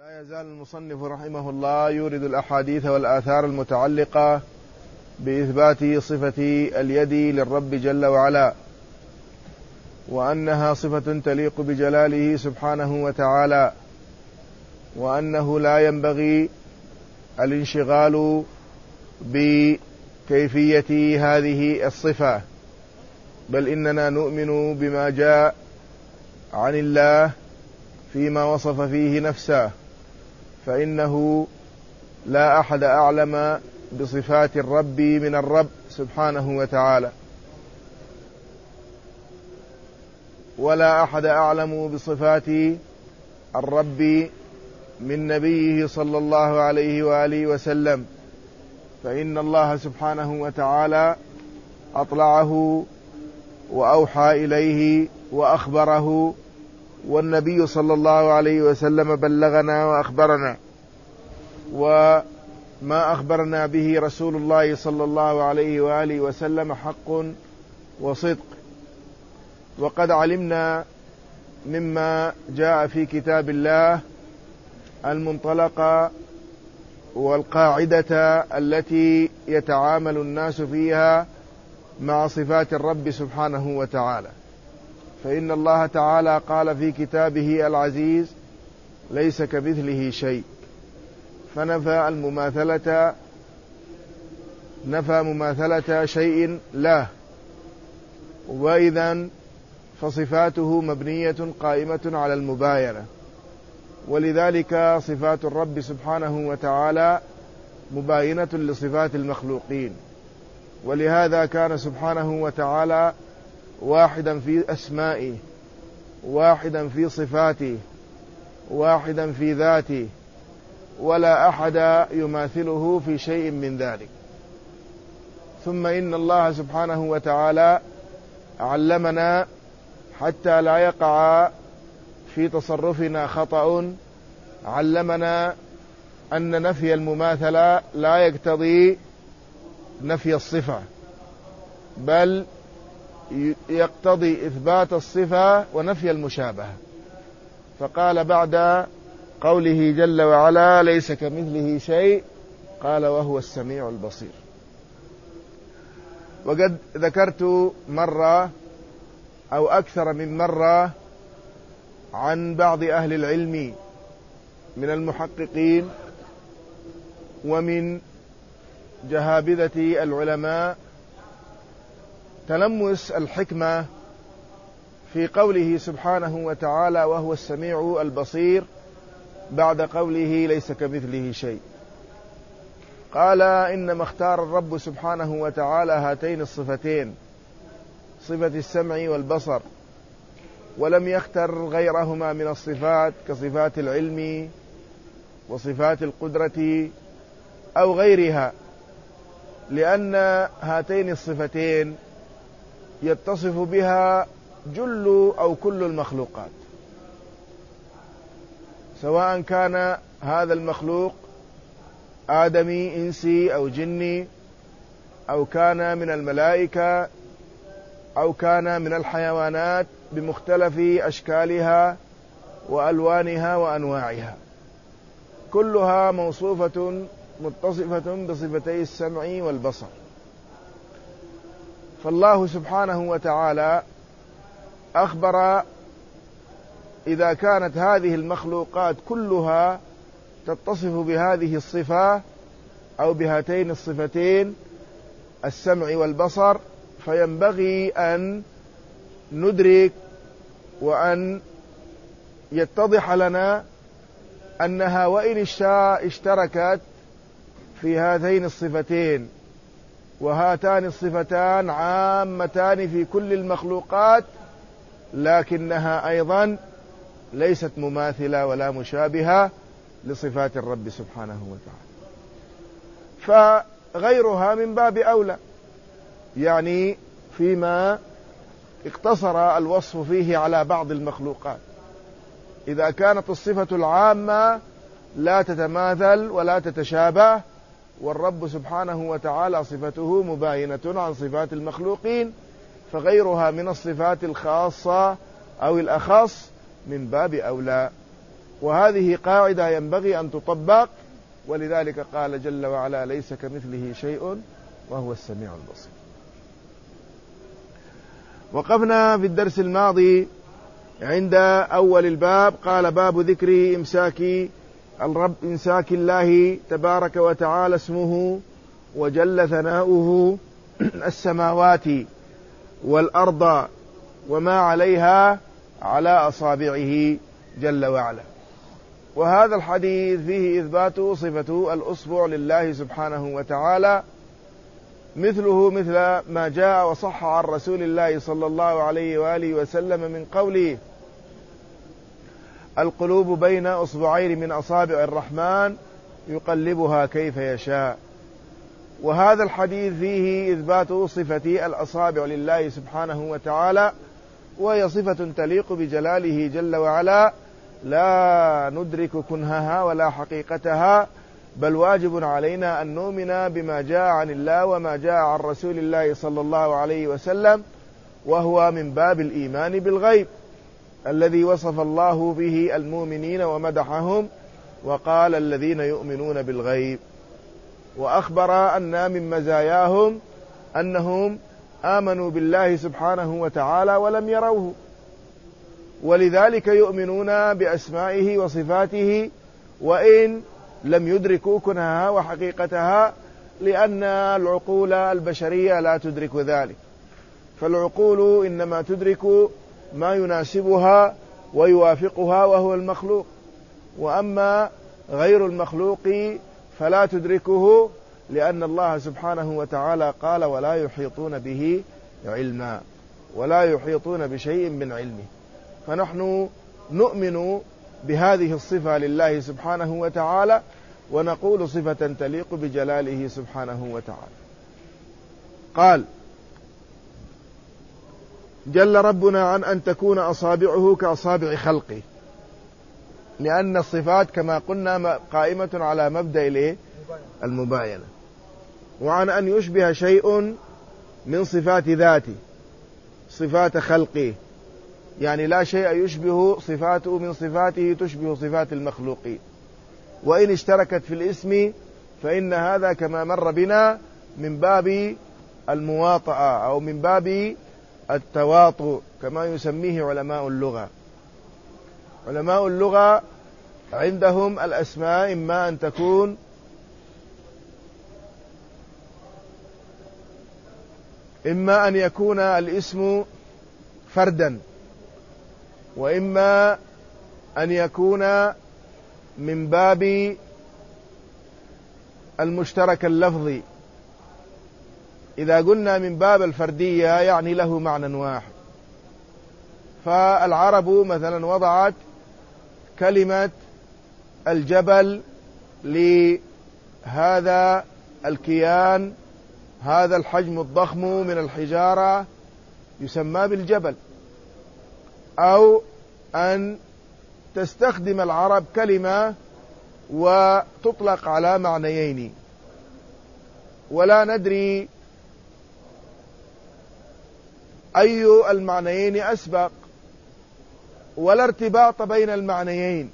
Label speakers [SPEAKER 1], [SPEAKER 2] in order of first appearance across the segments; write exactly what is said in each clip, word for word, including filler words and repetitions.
[SPEAKER 1] لا يزال المصنف رحمه الله يورد الأحاديث والآثار المتعلقة بإثبات صفة اليد للرب جل وعلا، وأنها صفة تليق بجلاله سبحانه وتعالى، وأنه لا ينبغي الانشغال بكيفية هذه الصفة، بل إننا نؤمن بما جاء عن الله فيما وصف فيه نفسه، فإنه لا أحد أعلم بصفات الرب من الرب سبحانه وتعالى، ولا أحد أعلم بصفات الرب من نبيه صلى الله عليه وآله وسلم، فإن الله سبحانه وتعالى أطلعه وأوحى إليه وأخبره، والنبي صلى الله عليه وسلم بلغنا وأخبرنا، وما أخبرنا به رسول الله صلى الله عليه وآله وسلم حق وصدق. وقد علمنا مما جاء في كتاب الله المنطلق والقاعدة التي يتعامل الناس فيها مع صفات الرب سبحانه وتعالى، فإن الله تعالى قال في كتابه العزيز: ليس كمثله شيء، فنفى المماثلة نفى مماثلة شيء له، وإذن فصفاته مبنية قائمة على المباينة، ولذلك صفات الرب سبحانه وتعالى مباينة لصفات المخلوقين، ولهذا كان سبحانه وتعالى واحدا في أسمائه، واحدا في صفاته، واحدا في ذاته، ولا أحد يماثله في شيء من ذلك. ثم إن الله سبحانه وتعالى علمنا حتى لا يقع في تصرفنا خطأ، علمنا أن نفي المماثلة لا يقتضي نفي الصفة، بل يقتضي إثبات الصفة ونفي المشابهة، فقال بعد قوله جل وعلا: ليس كمثله شيء، قال: وهو السميع البصير. وقد ذكرت مرة أو أكثر من مرة عن بعض أهل العلم من المحققين ومن جهابذة العلماء تلمس الحكمة في قوله سبحانه وتعالى: وهو السميع البصير، بعد قوله: ليس كمثله شيء. قال: إنما اختار الرب سبحانه وتعالى هاتين الصفتين، صفة السمع والبصر، ولم يختر غيرهما من الصفات كصفات العلم وصفات القدرة أو غيرها، لأن هاتين الصفتين يتصف بها جل أو كل المخلوقات، سواء كان هذا المخلوق آدمي إنسي أو جني، أو كان من الملائكة، أو كان من الحيوانات بمختلف أشكالها وألوانها وأنواعها، كلها موصوفة متصفة بصفتي السمع والبصر. فالله سبحانه وتعالى أخبر إذا كانت هذه المخلوقات كلها تتصف بهذه الصفة أو بهاتين الصفتين السمع والبصر، فينبغي أن ندرك وأن يتضح لنا أنها وإن اشتركت في هاتين الصفتين، وهاتان الصفتان عامتان في كل المخلوقات، لكنها أيضا ليست مماثلة ولا مشابهة لصفات الرب سبحانه وتعالى، فغيرها من باب أولى، يعني فيما اقتصر الوصف فيه على بعض المخلوقات. إذا كانت الصفة العامة لا تتماثل ولا تتشابه، والرب سبحانه وتعالى صفته مباينة عن صفات المخلوقين، فغيرها من الصفات الخاصة أو الأخص من باب أولى. وهذه قاعدة ينبغي أن تطبق، ولذلك قال جل وعلا: ليس كمثله شيء وهو السميع البصير. وقفنا في الدرس الماضي عند أول الباب، قال: باب ذكر إمساك الرب إمساك الله تبارك وتعالى اسمه وجل ثناؤه السماوات والأرض وما عليها على أصابعه جل وعلا. وهذا الحديث فيه إثبات صفة الأصبع لله سبحانه وتعالى، مثله مثل ما جاء وصح عن رسول الله صلى الله عليه وآله وسلم من قوله: القلوب بين أصبعين من أصابع الرحمن يقلبها كيف يشاء. وهذا الحديث فيه إثبات صفة الأصابع لله سبحانه وتعالى، وهي صفة تليق بجلاله جل وعلا، لا ندرك كنهها ولا حقيقتها، بل واجب علينا أن نؤمن بما جاء عن الله وما جاء عن رسول الله صلى الله عليه وسلم، وهو من باب الإيمان بالغيب الذي وصف الله به المؤمنين ومدحهم، وقال: الذين يؤمنون بالغيب. وأخبر أن من مزاياهم أنهم آمنوا بالله سبحانه وتعالى ولم يروه، ولذلك يؤمنون بأسمائه وصفاته وإن لم يدركوا كنهها وحقيقتها، لأن العقول البشرية لا تدرك ذلك، فالعقول إنما تدرك ما يناسبها ويوافقها وهو المخلوق، وأما غير المخلوق فلا تدركه، لأن الله سبحانه وتعالى قال: ولا يحيطون به علما، ولا يحيطون بشيء من علمه. فنحن نؤمن بهذه الصفة لله سبحانه وتعالى، ونقول صفة تليق بجلاله سبحانه وتعالى. قال: جل ربنا عن أن تكون أصابعه كأصابع خلقه، لأن الصفات كما قلنا قائمة على مبدأ المباينة، وعن أن يشبه شيء من صفات ذاته صفات خلقه، يعني لا شيء يشبه صفاته من صفاته تشبه صفات المخلوقين، وإن اشتركت في الاسم فإن هذا كما مر بنا من باب المواطأة أو من باب التواطؤ كما يسميه علماء اللغة. علماء اللغة عندهم الأسماء إما أن تكون إما أن يكون الاسم فردا، وإما أن يكون من باب المشترك اللفظي. إذا قلنا من باب الفردية يعني له معنى واحد، فالعرب مثلا وضعت كلمة الجبل لهذا الكيان، هذا الحجم الضخم من الحجارة يسمى بالجبل، أو أن تستخدم العرب كلمة وتطلق على معنيين، ولا ندري أي المعنيين أسبق، ولا ارتباط بين المعنيين.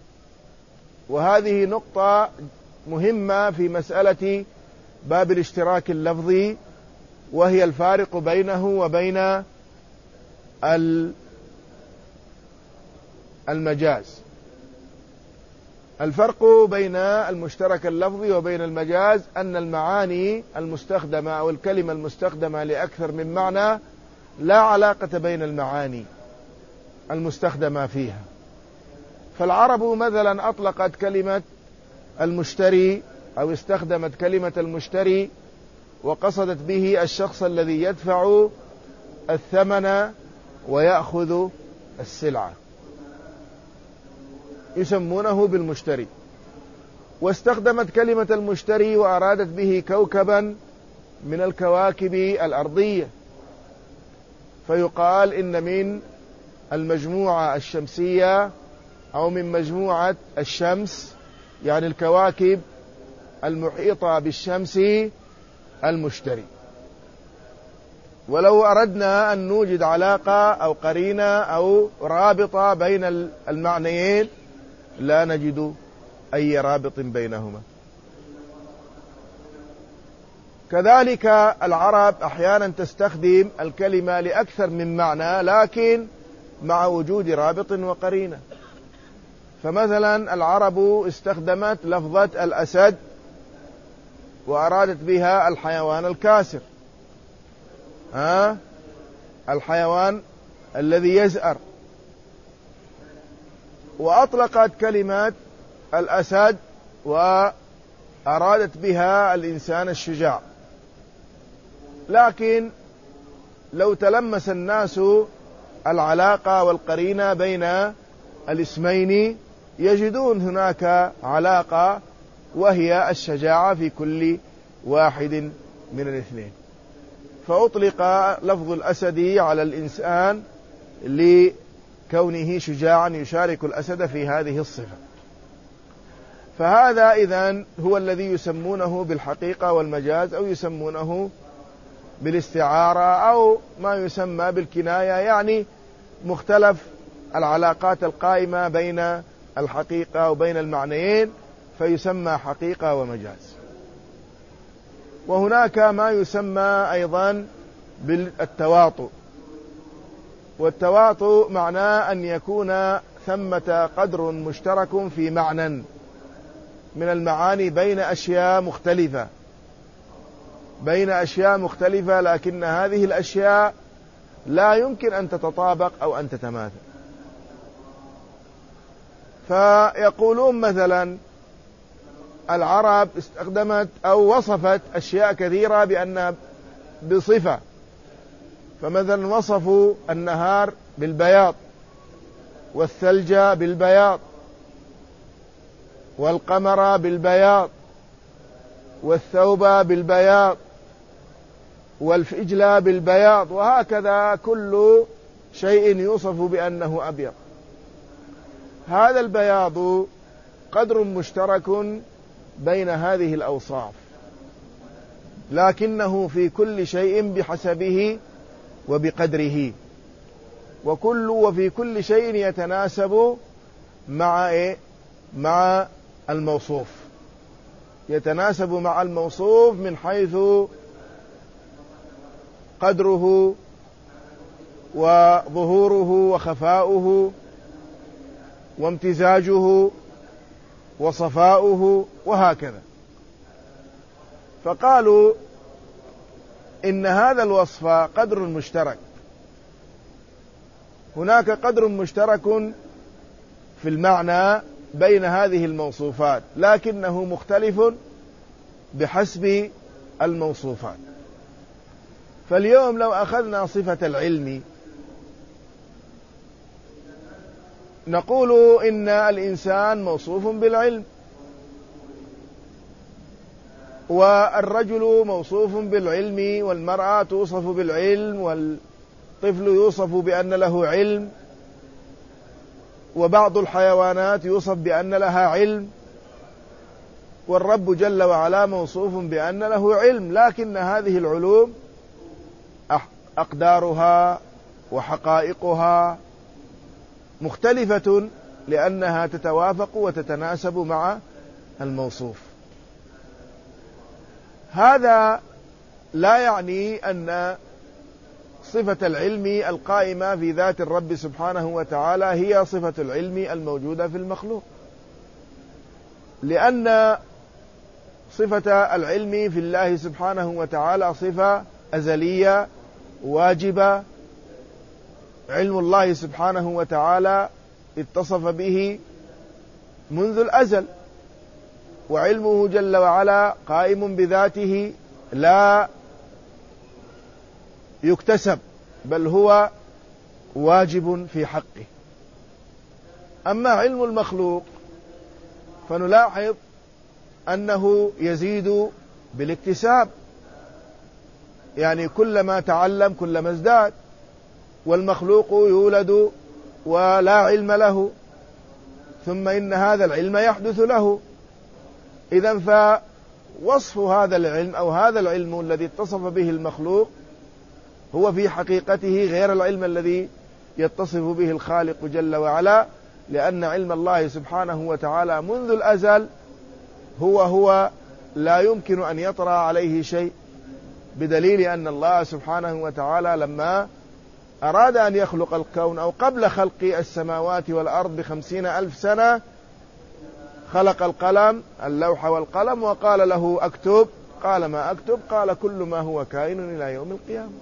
[SPEAKER 1] وهذه نقطة مهمة في مسألة باب الاشتراك اللفظي، وهي الفارق بينه وبين المجاز. الفرق بين المشترك اللفظي وبين المجاز أن المعاني المستخدمة أو الكلمة المستخدمة لأكثر من معنى لا علاقة بين المعاني المستخدمة فيها. فالعرب مثلا أطلقت كلمة المشتري أو استخدمت كلمة المشتري وقصدت به الشخص الذي يدفع الثمن ويأخذ السلعة، يسمونه بالمشتري. واستخدمت كلمة المشتري وأرادت به كوكبا من الكواكب الأرضية، فيقال إن من المجموعة الشمسية أو من مجموعة الشمس، يعني الكواكب المحيطة بالشمس، المشتري. ولو أردنا أن نوجد علاقة أو قرينة أو رابطة بين المعنيين لا نجد أي رابط بينهما. كذلك العرب أحيانا تستخدم الكلمة لأكثر من معنى لكن مع وجود رابط وقرينة. فمثلا العرب استخدمت لفظة الأسد وأرادت بها الحيوان الكاسر، ها الحيوان الذي يزأر، وأطلقت كلمة الأسد وأرادت بها الإنسان الشجاع. لكن لو تلمس الناس العلاقة والقرينة بين الاسمين يجدون هناك علاقة، وهي الشجاعة في كل واحد من الاثنين. فأطلق لفظ الأسد على الإنسان لكونه شجاعا يشارك الأسد في هذه الصفة. فهذا إذن هو الذي يسمونه بالحقيقة والمجاز، أو يسمونه بالاستعارة، أو ما يسمى بالكناية، يعني مختلف العلاقات القائمة بين الحقيقة وبين المعنيين فيسمى حقيقة ومجاز. وهناك ما يسمى أيضا بالتواطؤ، والتواطؤ معناه أن يكون ثمة قدر مشترك في معنى من المعاني بين أشياء مختلفة بين أشياء مختلفة لكن هذه الأشياء لا يمكن أن تتطابق أو أن تتماثل. فيقولون مثلا العرب استخدمت أو وصفت أشياء كثيرة بأنها بصفة، فمثلا وصفوا النهار بالبياض، والثلج بالبياض، والقمر بالبياض، والثوب بالبياض، والفجل بالبياض، وهكذا كل شيء يوصف بأنه أبيض. هذا البياض قدر مشترك بين هذه الأوصاف، لكنه في كل شيء بحسبه وبقدره، وكل وفي كل شيء يتناسب مع إيه؟ مع الموصوف، يتناسب مع الموصوف من حيث قدره وظهوره وخفاؤه وامتزاجه وصفاؤه وهكذا. فقالوا إن هذا الوصف قدر مشترك، هناك قدر مشترك في المعنى بين هذه الموصوفات، لكنه مختلف بحسب الموصوفات. فاليوم لو أخذنا صفة العلم نقول إن الإنسان موصوف بالعلم، والرجل موصوف بالعلم، والمرأة توصف بالعلم، والطفل يوصف بأن له علم، وبعض الحيوانات يوصف بأن لها علم، والرب جل وعلا موصوف بأن له علم. لكن هذه العلوم أقدارها وحقائقها مختلفة لأنها تتوافق وتتناسب مع الموصوف. هذا لا يعني أن صفة العلم القائمة في ذات الرب سبحانه وتعالى هي صفة العلم الموجودة في المخلوق، لأن صفة العلم في الله سبحانه وتعالى صفة أزلية واجبة. علم الله سبحانه وتعالى اتصف به منذ الأزل، وعلمه جل وعلا قائم بذاته لا يكتسب، بل هو واجب في حقه. أما علم المخلوق فنلاحظ أنه يزيد بالاكتساب، يعني كلما تعلم كلما ازداد، والمخلوق يولد ولا علم له، ثم إن هذا العلم يحدث له. إذن فوصف هذا العلم أو هذا العلم الذي اتصف به المخلوق هو في حقيقته غير العلم الذي يتصف به الخالق جل وعلا، لأن علم الله سبحانه وتعالى منذ الأزل هو هو لا يمكن أن يطرأ عليه شيء، بدليل أن الله سبحانه وتعالى لما أراد أن يخلق الكون أو قبل خلق السماوات والأرض بخمسين ألف سنة خلق القلم اللوح والقلم وقال له أكتب، قال ما أكتب؟ قال كل ما هو كائن إلى يوم القيامة.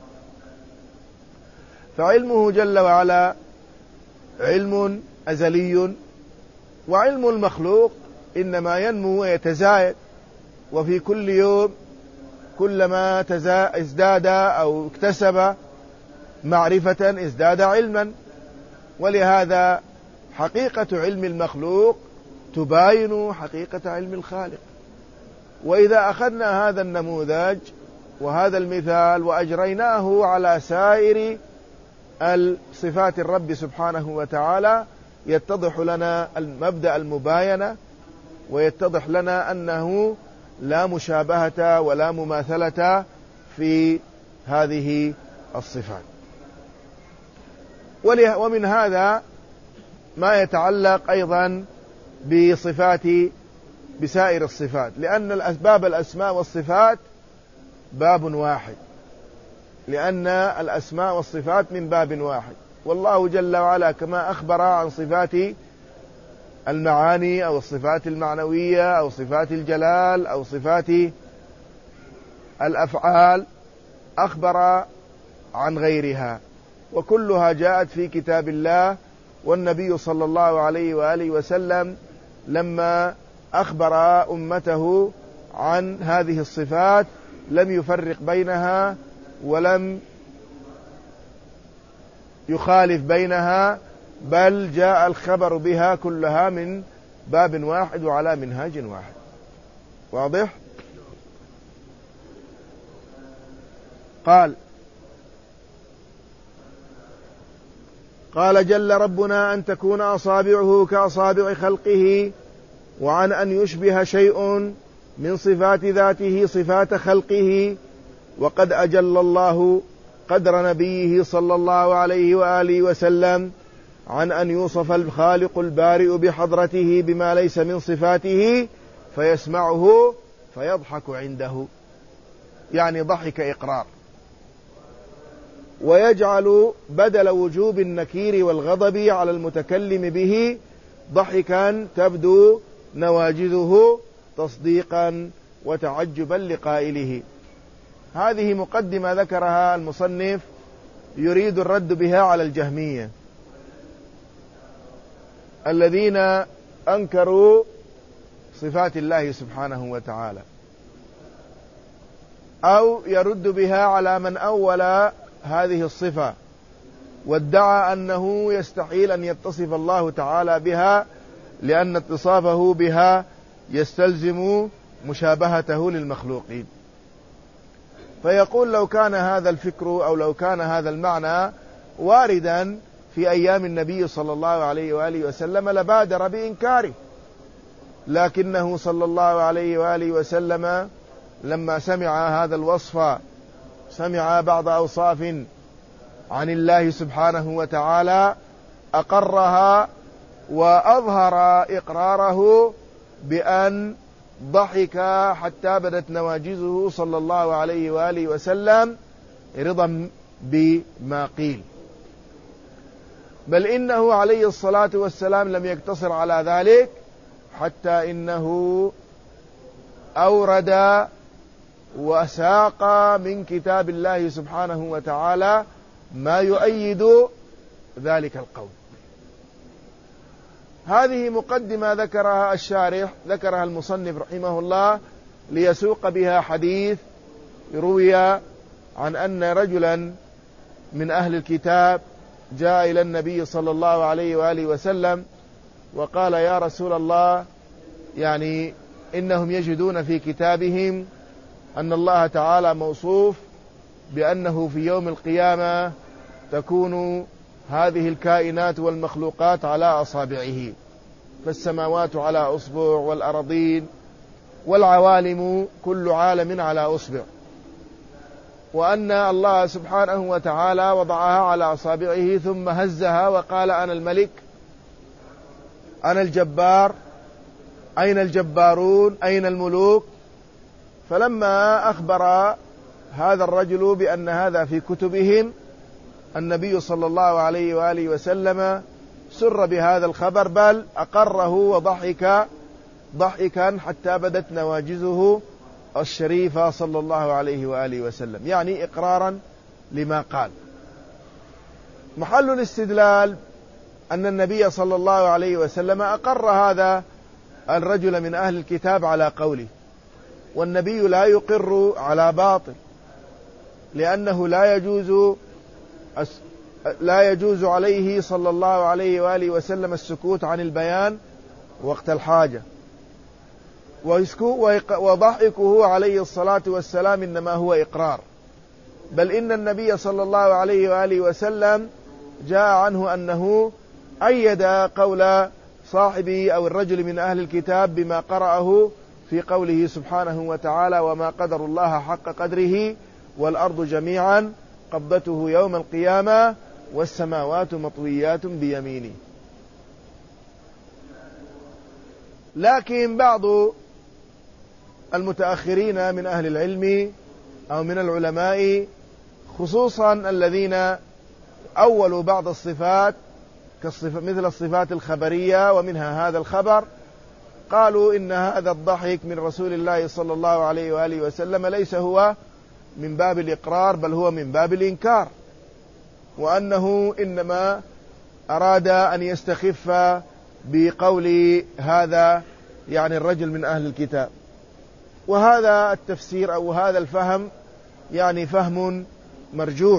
[SPEAKER 1] فعلمه جل وعلا علم أزلي، وعلم المخلوق إنما ينمو ويتزايد، وفي كل يوم كلما ازداد أو اكتسب معرفة ازداد علما. ولهذا حقيقة علم المخلوق تباين حقيقة علم الخالق. وإذا أخذنا هذا النموذج وهذا المثال وأجريناه على سائر الصفات الرب سبحانه وتعالى يتضح لنا المبدأ المباينة، ويتضح لنا أنه لا مشابهة ولا مماثلة في هذه الصفات. ومن هذا ما يتعلق أيضا بصفات بسائر الصفات، لأن الأسباب الأسماء والصفات باب واحد، لأن الأسماء والصفات من باب واحد. والله جل وعلا كما أخبر عن صفات المعاني أو الصفات المعنوية أو صفات الجلال أو صفات الأفعال أخبر عن غيرها، وكلها جاءت في كتاب الله. والنبي صلى الله عليه وآله وسلم لما أخبر أمته عن هذه الصفات لم يفرق بينها ولم يخالف بينها، بل جاء الخبر بها كلها من باب واحد وعلى منهاج واحد. واضح؟ قال قال جل ربنا أن تكون أصابعه كأصابع خلقه، وعن أن يشبه شيء من صفات ذاته صفات خلقه. وقد أجل الله قدر نبيه صلى الله عليه وآله وسلم عن أن يوصف الخالق البارئ بحضرته بما ليس من صفاته فيسمعه فيضحك عنده، يعني ضحك إقرار، ويجعل بدل وجوب النكير والغضب على المتكلم به ضحكا تبدو نواجذه تصديقا وتعجبا لقائله. هذه مقدمة ذكرها المصنف يريد الرد بها على الجهمية الذين أنكروا صفات الله سبحانه وتعالى، أو يرد بها على من أول هذه الصفة وادعى أنه يستحيل أن يتصف الله تعالى بها، لأن اتصافه بها يستلزم مشابهته للمخلوقين. فيقول لو كان هذا الفكر أو لو كان هذا المعنى واردا في أيام النبي صلى الله عليه وآله وسلم لبادر بإنكاره، لكنه صلى الله عليه وآله وسلم لما سمع هذا الوصف، سمع بعض أوصاف عن الله سبحانه وتعالى، أقرها وأظهر إقراره بأن ضحك حتى بدت نواجذه صلى الله عليه وآله وسلم رضا بما قيل. بل إنه عليه الصلاة والسلام لم يقتصر على ذلك، حتى إنه أورد وساق من كتاب الله سبحانه وتعالى ما يؤيد ذلك القول. هذه مقدمة ذكرها الشارح، ذكرها المصنف رحمه الله ليسوق بها حديث روي عن أن رجلا من أهل الكتاب جاء إلى النبي صلى الله عليه وآله وسلم وقال يا رسول الله، يعني إنهم يجدون في كتابهم أن الله تعالى موصوف بأنه في يوم القيامة تكون هذه الكائنات والمخلوقات على أصابعه، فالسماوات على أصبع والأرضين والعوالم كل عالم على أصبع، وأن الله سبحانه وتعالى وضعها على أصابعه ثم هزها وقال أنا الملك أنا الجبار، أين الجبارون، أين الملوك؟ فلما أخبر هذا الرجل بأن هذا في كتبهم، النبي صلى الله عليه وآله وسلم سر بهذا الخبر، بل أقره وضحك ضحكا حتى بدت نواجذه الشريفة صلى الله عليه وآله وسلم، يعني إقرارا لما قال. محل الاستدلال أن النبي صلى الله عليه وسلم أقر هذا الرجل من أهل الكتاب على قوله، والنبي لا يقر على باطل، لأنه لا يجوز لا يجوز عليه صلى الله عليه وآله وسلم السكوت عن البيان وقت الحاجة، وضحكه عليه الصلاة والسلام إنما هو إقرار. بل إن النبي صلى الله عليه وآله وسلم جاء عنه أنه أيد قول صاحبه أو الرجل من أهل الكتاب بما قرأه في قوله سبحانه وتعالى: وما قدر الله حق قدره والأرض جميعا قبضته يوم القيامة والسماوات مطويات بيمينه. لكن بعض المتأخرين من أهل العلم أو من العلماء، خصوصا الذين أولوا بعض الصفات مثل الصفات الخبرية ومنها هذا الخبر، قالوا إن هذا الضحك من رسول الله صلى الله عليه وآله وسلم ليس هو من باب الإقرار، بل هو من باب الإنكار، وأنه إنما أراد أن يستخف بقول هذا يعني الرجل من أهل الكتاب. وهذا التفسير أو هذا الفهم يعني فهم مرجوح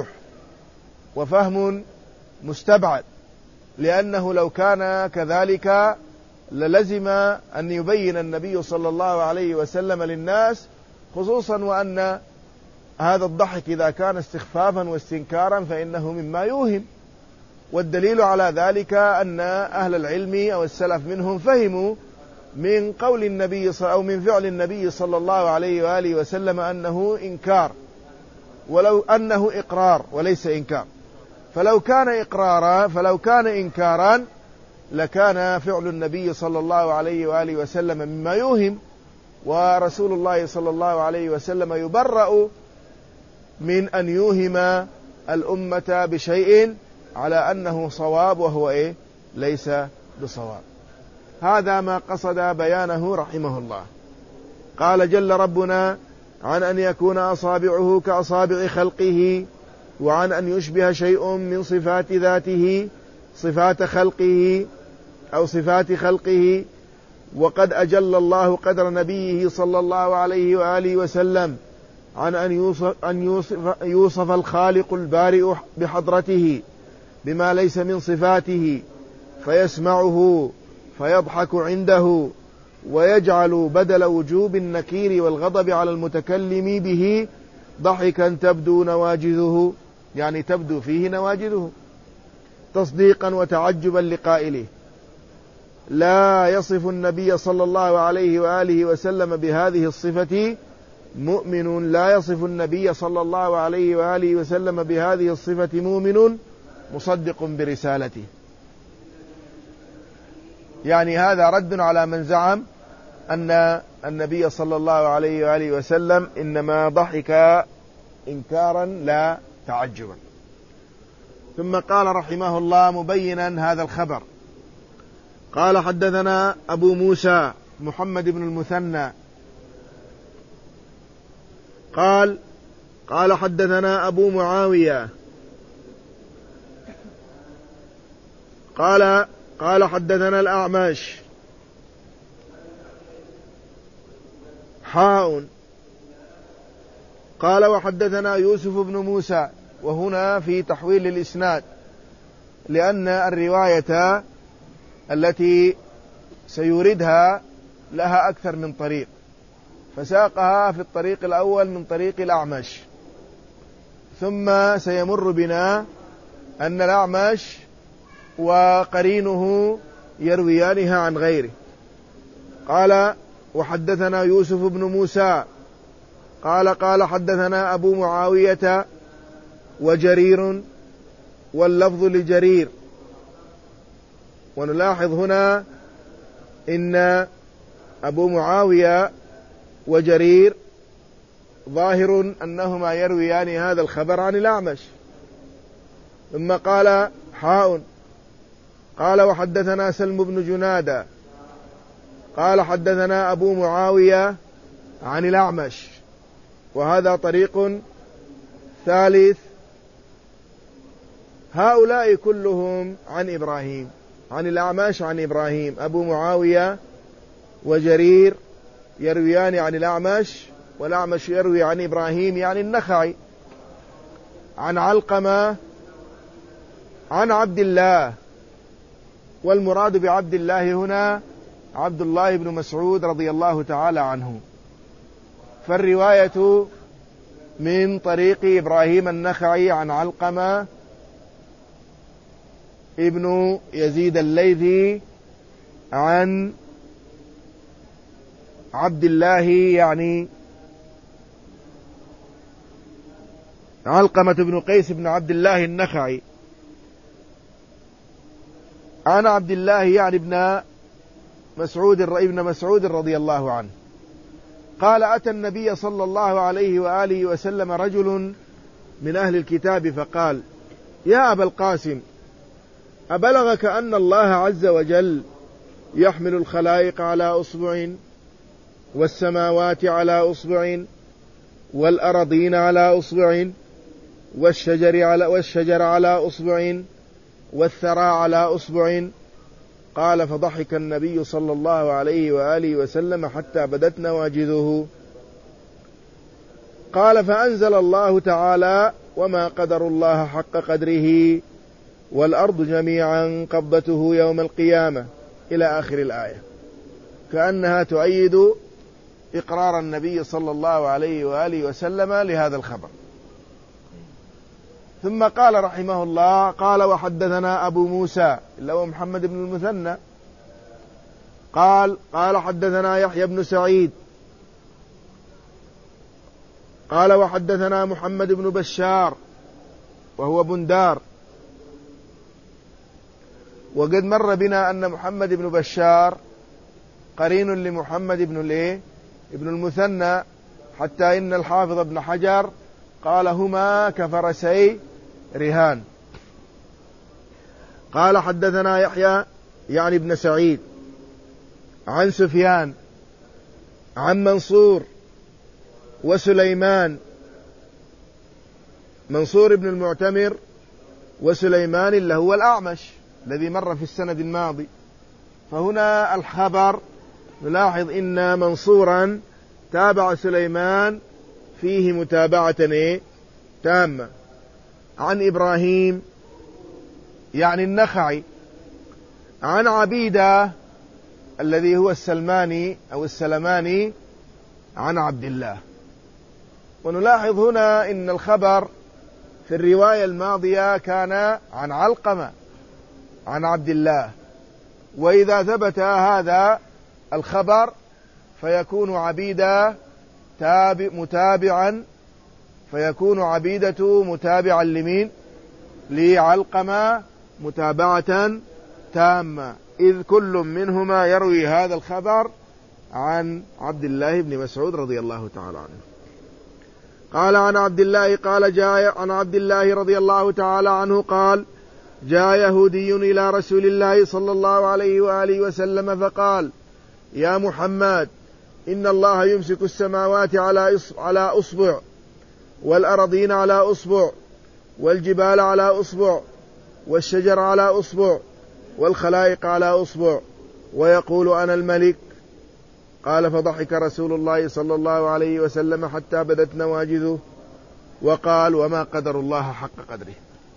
[SPEAKER 1] وفهم مستبعد، لأنه لو كان كذلك للزم أن يبين النبي صلى الله عليه وسلم للناس، خصوصا وأن هذا الضحك إذا كان استخفافا واستنكارا فإنه مما يوهم. والدليل على ذلك أن أهل العلم أو السلف منهم فهموا من قول النبي أو من فعل النبي صلى الله عليه وآله وسلم أنه إنكار، ولو أنه إقرار وليس إنكار. فلو كان إقرارا فلو كان إنكارا لكان فعل النبي صلى الله عليه وآله وسلم مما يوهم، ورسول الله صلى الله عليه وسلم يبرأ من أن يوهم الأمة بشيء على أنه صواب وهو إيه؟ ليس بصواب. هذا ما قصد بيانه رحمه الله. قال جل ربنا: عن أن يكون أصابعه كأصابع خلقه، وعن أن يشبه شيء من صفات ذاته صفات خلقه أو صفات خلقه. وقد أجل الله قدر نبيه صلى الله عليه وآله وسلم عن أن يوصف, أن يوصف, يوصف الخالق البارئ بحضرته بما ليس من صفاته، فيسمعه فيضحك عنده، ويجعل بدل وجوب النكير والغضب على المتكلم به ضحكا تبدو نواجذه، يعني تبدو فيه نواجذه تصديقا وتعجبا لقائله. لا يصف النبي صلى الله عليه وآله وسلم بهذه الصفة مؤمن لا يصف النبي صلى الله عليه وآله وسلم بهذه الصفة مؤمن مصدق برسالته. يعني هذا رد على من زعم أن النبي صلى الله عليه وآله وسلم إنما ضحك إنكارا لا تعجبا. ثم قال رحمه الله مبينا هذا الخبر، قال: حدثنا أبو موسى محمد بن المثنى قال قال حدثنا أبو معاوية قال قال حدثنا الأعمش حاء قال وحدثنا يوسف بن موسى. وهنا في تحويل الإسناد، لأن الرواية التي سيوردها لها أكثر من طريق، فساقها في الطريق الأول من طريق الأعمش، ثم سيمر بنا أن الأعمش وقرينه يرويانها عن غيره. قال وحدثنا يوسف بن موسى قال قال حدثنا أبو معاوية وجرير، واللفظ لجرير. ونلاحظ هنا إن أبو معاوية وجرير ظاهر أنهما يرويان هذا الخبر عن الأعمش. ثم قال حاء قال وحدثنا سلم بن جنادة قال حدثنا أبو معاوية عن الأعمش، وهذا طريق ثالث. هؤلاء كلهم عن إبراهيم، عن الأعمش عن إبراهيم. أبو معاوية وجرير يرويان عن الأعمش، والأعمش يروي عن إبراهيم يعني النخعي، عن علقمة عن عبد الله، والمراد بعبد الله هنا عبد الله بن مسعود رضي الله تعالى عنه. فالرواية من طريق إبراهيم النخعي عن علقمة ابن يزيد الليثي عن عبد الله، يعني علقمة بن قيس بن عبد الله النخعي عن عبد الله يعني ابن مسعود ابن مسعود رضي الله عنه قال أتى النبي صلى الله عليه وآله وسلم رجل من أهل الكتاب فقال يا أبا القاسم أبلغك أن الله عز وجل يحمل الخلائق على أصبع، والسماوات على أصبع، والأرضين على أصبع، والشجر على, والشجر على أصبع، والثرى على أصبع؟ قال فضحك النبي صلى الله عليه وآله وسلم حتى بدت نواجذه. قال فأنزل الله تعالى وما قدر الله حق قدره والأرض جميعا قبضته يوم القيامة إلى آخر الآية، كأنها تؤيد إقرار النبي صلى الله عليه وآله وسلم لهذا الخبر. ثم قال رحمه الله قال وحدثنا أبو موسى اللي هو محمد بن المثنى قال قال حدثنا يحيى بن سعيد قال وحدثنا محمد بن بشار وهو بندار. وقد مر بنا أن محمد بن بشار قرين لمحمد بن الايه ابن المثنى، حتى إن الحافظ ابن حجر قال هما كفرسي رهان. قال حدثنا يحيى يعني ابن سعيد عن سفيان عن منصور وسليمان، منصور بن المعتمر وسليمان اللي هو الأعمش الذي مر في السند الماضي. فهنا الخبر نلاحظ إن منصورا تابع سليمان فيه متابعة تامة عن إبراهيم يعني النخعي عن عبيدة الذي هو السلماني أو السلماني عن عبد الله. ونلاحظ هنا إن الخبر في الرواية الماضية كان عن علقمة عن عبد الله، وإذا ثبت هذا الخبر فيكون عبيدة تابع متابعا فيكون عبيدة متابعا لمين؟ لعلقمة متابعة تامة، إذ كل منهما يروي هذا الخبر عن عبد الله بن مسعود رضي الله تعالى عنه. قال عن عبد الله قال جاء عن عبد الله رضي الله تعالى عنه قال جاء يهودي إلى رسول الله صلى الله عليه وآله وسلم فقال يا محمد إن الله يمسك السماوات على أصبع، والأرضين على أصبع، والجبال على أصبع، والشجر على أصبع، والخلائق على أصبع، ويقول أنا الملك. قال فضحك رسول الله صلى الله عليه وسلم حتى بدت نواجذه وقال وما قدر الله حق قدره.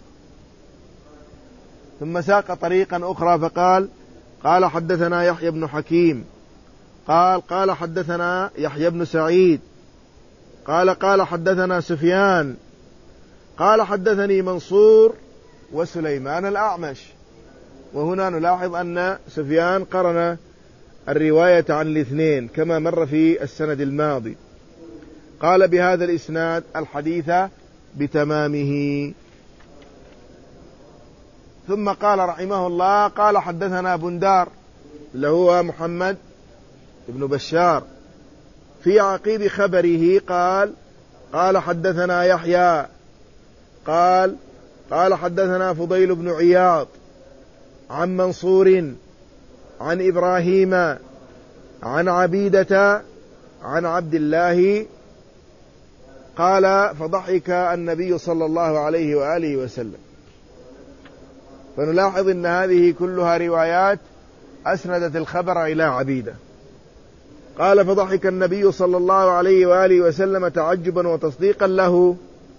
[SPEAKER 1] ثم ساق طريقا أخرى فقال قال حدثنا يحيى بن حكيم قال قال حدثنا يحيى بن سعيد قال قال حدثنا سفيان قال حدثني منصور وسليمان الأعمش. وهنا نلاحظ أن سفيان قرن الرواية عن الاثنين كما مر في السند الماضي. قال بهذا الإسناد الحديث بتمامه. ثم قال رحمه الله قال حدثنا بندار اللي هو محمد بن بشار، في عقيب خبره قال قال حدثنا يحيى قال قال حدثنا فضيل بن عياض عن منصور عن إبراهيم عن عبيدة عن عبد الله قال فضحك النبي صلى الله عليه وآله وسلم. فنلاحظ أن هذه كلها روايات أسندت الخبر إلى عبيدة. قال فضحك النبي صلى الله عليه وآله وسلم تعجبا وتصديقا له.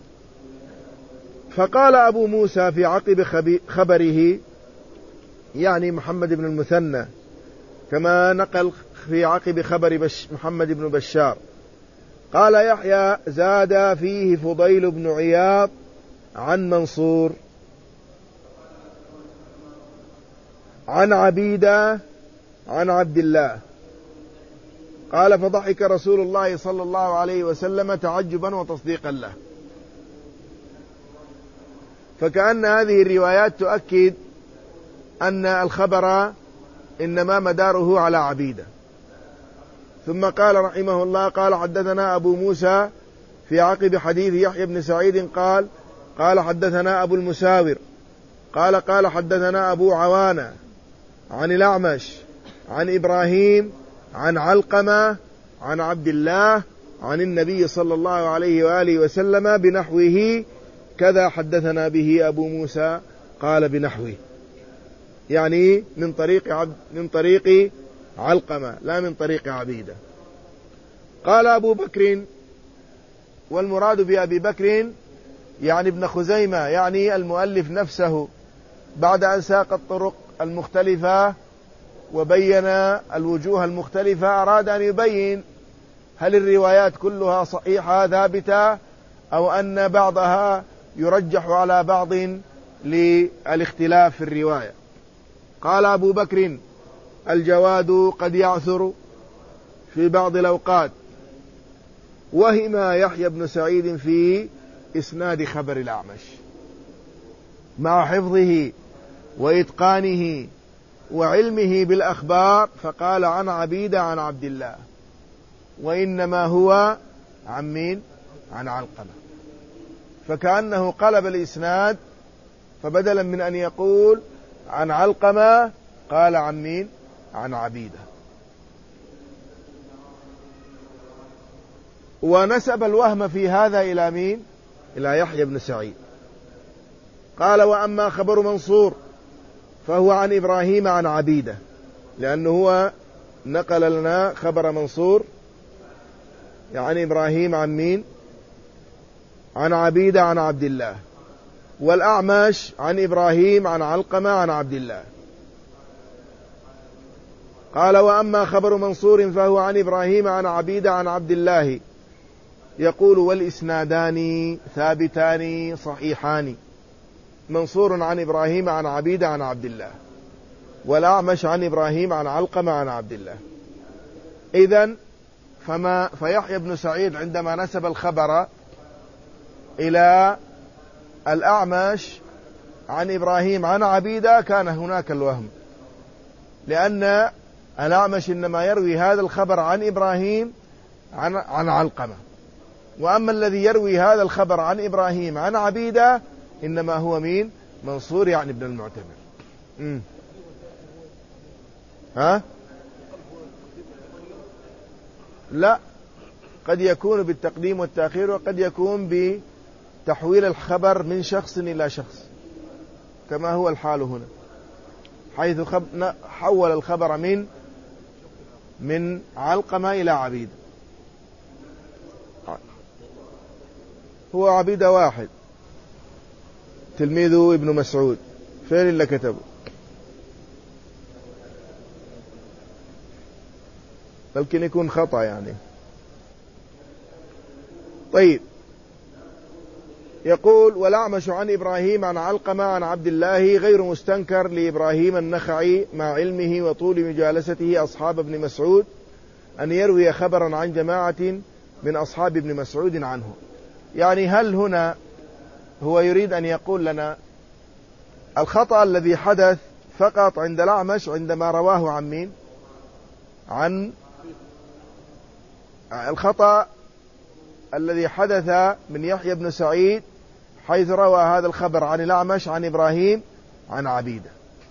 [SPEAKER 1] فقال أبو موسى في عقب خبره، يعني محمد بن المثنى، كما نقل في عقب خبر محمد بن بشار، قال يحيى زاد فيه فضيل بن عياض عن منصور عن عبيدة عن عبد الله قال فضحك رسول الله صلى الله عليه وسلم تعجبا وتصديقا له. فكأن هذه الروايات تؤكد أن الخبر إنما مداره على عبيدة. ثم قال رحمه الله قال حدثنا أبو موسى في عقب حديث يحيى بن سعيد قال قال حدثنا أبو المساور قال قال حدثنا أبو عوانة عن الأعمش عن إبراهيم عن علقمة عن عبد الله عن النبي صلى الله عليه وآله وسلم بنحوه كذا حدثنا به أبو موسى قال بنحوه، يعني من طريق عبد من طريق علقمة لا من طريق عبيدة. قال أبو بكر، والمراد بأبي بكر يعني ابن خزيمة، يعني المؤلف نفسه، بعد أن ساق الطرق المختلفة وبين الوجوه المختلفة أراد أن يبين هل الروايات كلها صحيحة ثابتة أو أن بعضها يرجح على بعض للاختلاف في الرواية. قال أبو بكر الجواد قد يعثر في بعض الأوقات، وهم يحيى بن سعيد في إسناد خبر الأعمش مع حفظه وإتقانه وعلمه بالأخبار، فقال عن عبيدة عن عبد الله، وإنما هو عن مين؟ عن علقمة. فكأنه قلب الإسناد، فبدلا من أن يقول عن علقمة قال عن مين؟ عن عبيدة. ونسب الوهم في هذا إلى مين؟ إلى يحيى بن سعيد. قال وأما خبر منصور فهو عن إبراهيم عن عبيدة، لأنه هو نقل لنا خبر منصور يعني إبراهيم عن مين؟ عن عبيدة عن عبد الله. والأعمش عن إبراهيم عن علقمة عن عبد الله. قال وأما خبر منصور فهو عن إبراهيم عن عبيدة عن عبد الله، يقول والإسنادان ثابتان صحيحان، منصور عن إبراهيم عن عبيدة عن عبد الله، والأعمش عن إبراهيم عن علقمة عن عبد الله. إذن فما فيحيى بن سعيد عندما نسب الخبر إلى الأعمش عن إبراهيم عن عبيدة كان هناك الوهم، لأن الأعمش إنما يروي هذا الخبر عن إبراهيم عن, عن علقمة، وأما الذي يروي هذا الخبر عن إبراهيم عن عبيدة إنما هو مين؟ منصور يعني ابن المعتمر. مم. ها؟ لا، قد يكون بالتقديم والتأخير، وقد يكون بتحويل الخبر من شخص إلى شخص كما هو الحال هنا، حيث حول الخبر من من علقمة إلى عبيد. هو عبيد واحد تلميذه ابن مسعود، فين اللي كتبه؟ ممكن يكون خطأ يعني. طيب، يقول والأعمش عن إبراهيم عن علقمة عن عبد الله غير مستنكر لإبراهيم النخعي مع علمه وطول مجالسته أصحاب ابن مسعود أن يروي خبرا عن جماعة من أصحاب ابن مسعود عنه. يعني هل هنا هو يريد أن يقول لنا الخطأ الذي حدث فقط عند الأعمش عندما رواه عن مين؟ عن الخطأ الذي حدث من يحيى بن سعيد حيث روى هذا الخبر عن الأعمش عن إبراهيم عن عبيدة.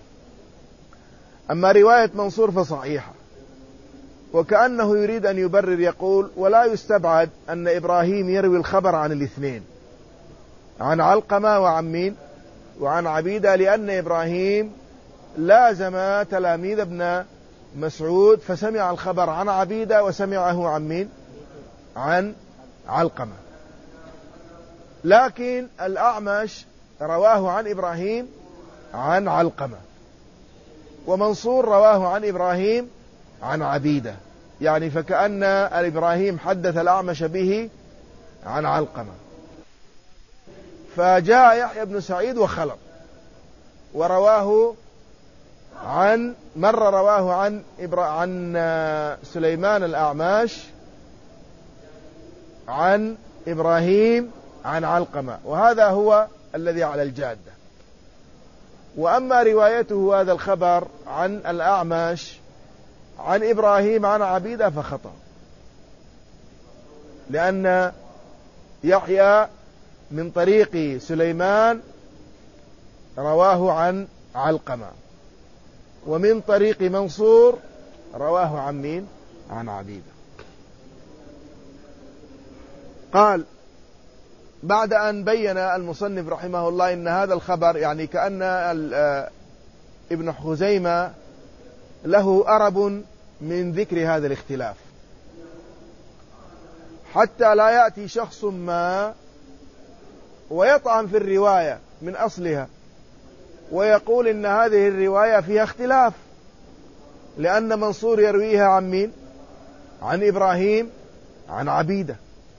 [SPEAKER 1] أما رواية منصور فصحيحة، وكأنه يريد أن يبرر يقول: ولا يستبعد أن إبراهيم يروي الخبر عن الاثنين، عن علقمة وعن مين وعن عبيدة، لأن إبراهيم لازم تلاميذ ابن مسعود فسمع الخبر عن عبيدة وسمعه عن مين عن علقمة. لكن الأعمش رواه عن إبراهيم عن علقمة، ومنصور رواه عن إبراهيم عن عبيدة، يعني فكأن إبراهيم حدث الأعمش به عن علقمة. فجاء يحيى بن سعيد وخلط ورواه عن مرة رواه عن إبرا عن سليمان الأعمش عن إبراهيم عن علقمة، وهذا هو الذي على الجادة. وأما روايته هذا الخبر عن الأعمش عن إبراهيم عن عبيدة فخطأ، لأن يحيى من طريق سليمان رواه عن علقمة، ومن طريق منصور رواه عن مين عن عبيدة. قال بعد أن بين المصنف رحمه الله إن هذا الخبر يعني كأن ابن خزيمة له أرب من ذكر هذا الاختلاف، حتى لا يأتي شخص ما ويطعن في الرواية من أصلها ويقول إن هذه الرواية فيها اختلاف، لأن منصور يرويها عن مين عن إبراهيم عن عبيدة،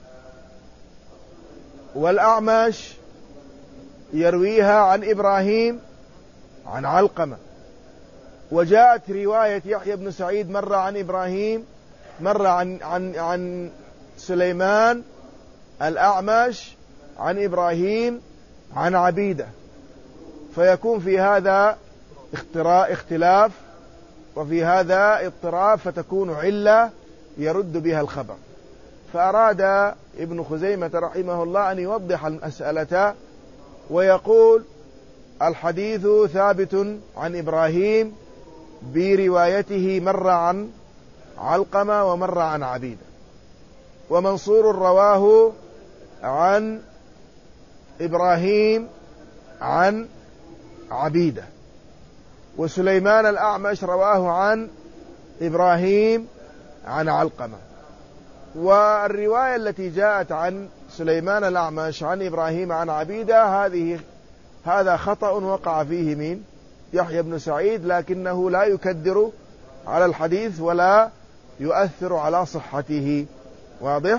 [SPEAKER 1] والأعمش يرويها عن إبراهيم عن علقمة، وجاءت رواية يحيى بن سعيد مرة عن إبراهيم مرة عن, عن, عن سليمان الأعمش عن إبراهيم عن عبيدة، فيكون في هذا اختلاف وفي هذا اضطراب، فتكون علة يرد بها الخبر. فأراد ابن خزيمة رحمه الله أن يوضح المسألة ويقول: الحديث ثابت عن إبراهيم بروايته مرة عن علقمة ومرة عن عبيدة، ومنصور رواه عن إبراهيم عن عبيدة، وسليمان الأعمش رواه عن إبراهيم عن علقمة. والرواية التي جاءت عن سليمان الأعمش عن إبراهيم عن عبيدة هذه هذا خطأ وقع فيه مين يحيى بن سعيد، لكنه لا يكدر على الحديث ولا يؤثر على صحته. واضح؟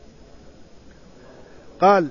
[SPEAKER 1] قال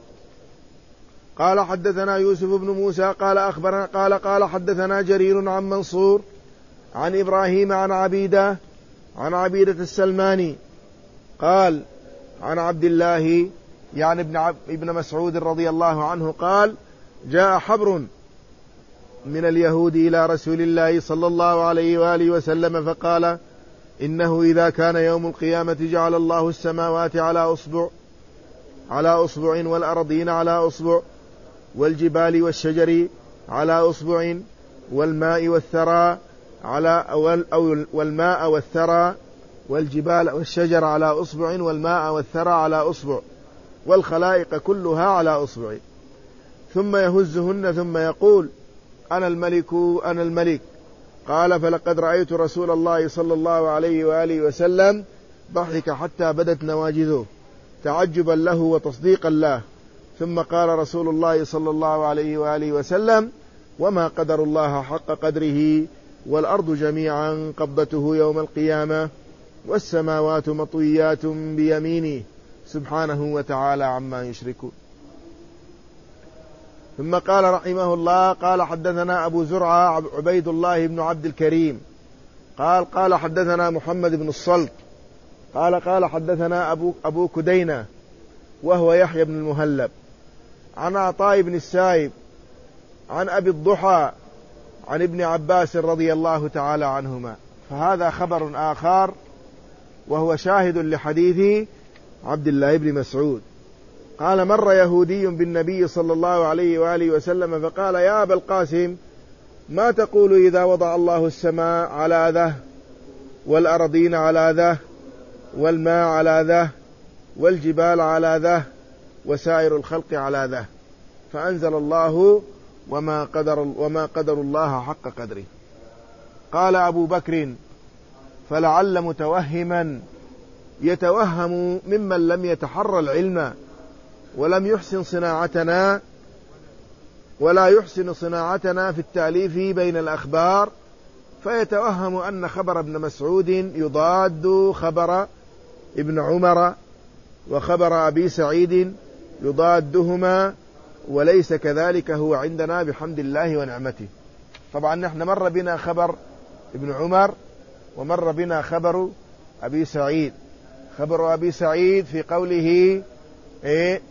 [SPEAKER 1] قال حدثنا يوسف بن موسى قال أخبرنا قال قال حدثنا جرير عن منصور عن إبراهيم عن عبيدة عن عبيدة السلماني قال عن عبد الله يعني ابن, عب ابن مسعود رضي الله عنه قال: جاء حبر من اليهود إلى رسول الله صلى الله عليه وآله وسلم فقال: إنه إذا كان يوم القيامة جعل الله السماوات على أصبع على أصبع والأرضين على أصبع والجبال والشجر على أصبع والماء والثرى على أو والماء والثرى والجبال والشجر على أصبع والماء والثرى على أصبع والخلائق كلها على أصبع، ثم يهزهن ثم يقول: أنا الملك أنا الملك. قال: فلقد رأيت رسول الله صلى الله عليه وآله وسلم ضحك حتى بدت نواجذه تعجبا له وتصديقا له، ثم قال رسول الله صلى الله عليه وآله وسلم: وما قدر الله حق قدره، والأرض جميعا قبضته يوم القيامة، والسماوات مطويات بيمينه سبحانه وتعالى عما يشركون. ثم قال رحمه الله: قال حدثنا أبو زرعة عبيد الله بن عبد الكريم قال قال حدثنا محمد بن الصلت قال قال حدثنا أبو, أبو كدينة وهو يحيى بن المهلب عن عطاء بن السائب عن أبي الضحى عن ابن عباس رضي الله تعالى عنهما فهذا خبر آخر وهو شاهد لحديث عبد الله بن مسعود. قال: مر يهودي بالنبي صلى الله عليه وآله وسلم فقال: يا أبا القاسم، ما تقول إذا وضع الله السماء على ذه، والأرضين على ذه، والماء على ذه، والجبال على ذه، وسائر الخلق على ذه؟ فأنزل الله: وما قدر, وما قدر الله حق قدره. قال أبو بكر: فلعل متوهما يتوهم ممن لم يتحرى العلم ولم يحسن صناعتنا ولا يحسن صناعتنا في التأليف بين الأخبار، فيتوهم أن خبر ابن مسعود يضاد خبر ابن عمر، وخبر أبي سعيد يضادهما، وليس كذلك هو عندنا بحمد الله ونعمته. طبعا نحن مر بنا خبر ابن عمر ومر بنا خبر أبي سعيد. خبر أبي سعيد في قوله: إيه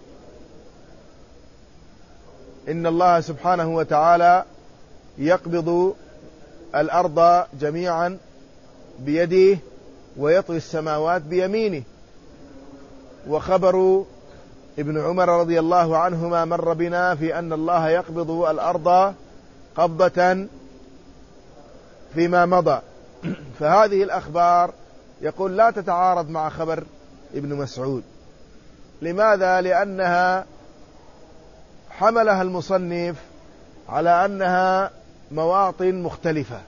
[SPEAKER 1] إن الله سبحانه وتعالى يقبض الأرض جميعا بيده ويطوي السماوات بيمينه. وخبر ابن عمر رضي الله عنهما مر بنا في أن الله يقبض الأرض قبضة فيما مضى. فهذه الأخبار يقول لا تتعارض مع خبر ابن مسعود. لماذا؟ لأنها حملها المصنف على أنها مواطن مختلفة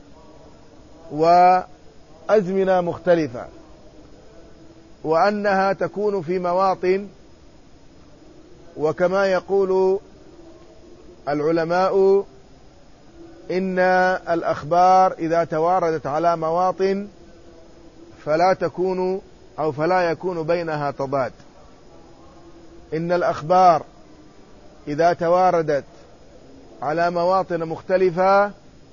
[SPEAKER 1] وأزمنة مختلفة، وأنها تكون في مواطن، وكما يقول العلماء إن الأخبار إذا تواردت على مواطن فلا تكون أو فلا يكون بينها تضاد. إن الأخبار إذا تواردت على مواطن مختلفة